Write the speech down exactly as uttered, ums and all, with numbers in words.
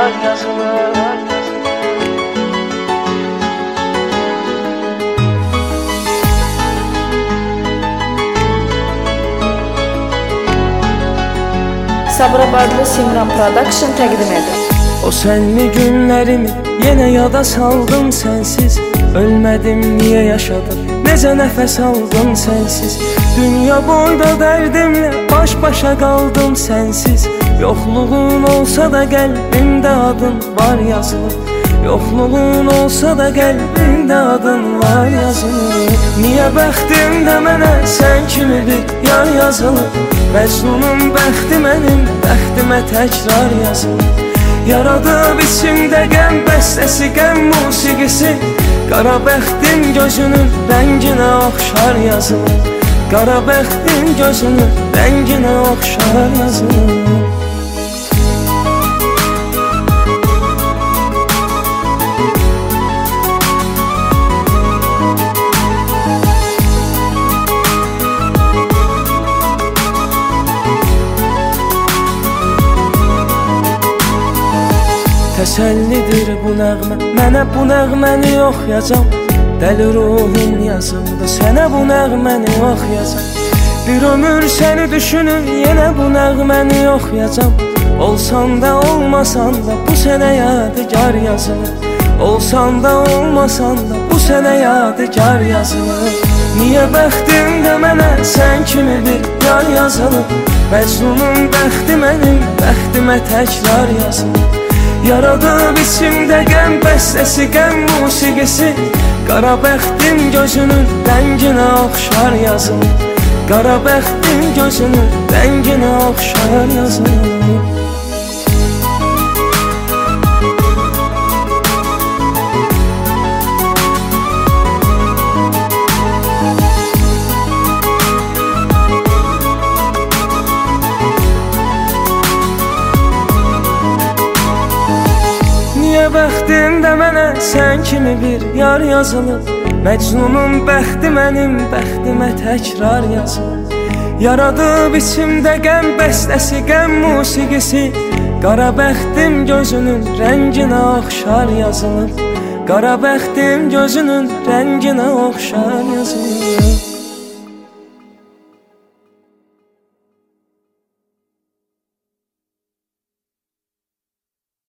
yazılır, yazılır. Sabirabadlı Simran Production təqdim edir. O senli günlərimi yenə yada saldım sensiz. Ölmədim, niyə yaşadım, necə nəfəs aldım sensiz. Dünya boyda dərdimlə baş başa qaldım sensiz. Yoxluğun olsa da qəlbimdə adın var yazılır. Yoxluğun olsa da qəlbimdə adın var yazılır. Niyə bəxtimdə mənə sən kimi bir yar yazılır. Məcnunun bəxti mənim bəxtimə təkrar yazılır. Yaradıb içimdə qəm bəstəsi, qəm musiqisi. Qara bəxtin gözünün rənginə oxşar yazılır. Qara bəxtin gözünün rənginə oxşar yazılır. Təsəllidir bu nəğmə, mənə bu nəğməni oxuyacam. Dəli ruhum yazıldı, sənə bu nəğməni oxuyacam. Bir ömür səni düşünür, yenə bu nəğməni oxuyacam. Olsan da olmasan da bu sənə yadigar yazılır. Olsan da olmasan da bu sənə yadigar yazılır. Niyə bəxtimdə mənə sən kimi bir yar yazılır. Məcnunun bəxti mənim bəxtimə təkrar yazılır. Yaradıb içimdə qəm bəstəsi, qəm musiqisi. Qara bəxtin gözünün rənginə oxşar yazılır. Qara bəxtin gözünün rənginə oxşar yazılır. Bəxtimdə mənə sən kimi bir yar yazılır. Məcnunun bəxti mənim bəxtimə təkrar yazılır. Yaradıb içimdə qəm bəstəsi, qəm musiqisi. Qara bəxtim gözünün rənginə oxşar yazılır. Qara bəxtim gözünün rənginə oxşar yazılır.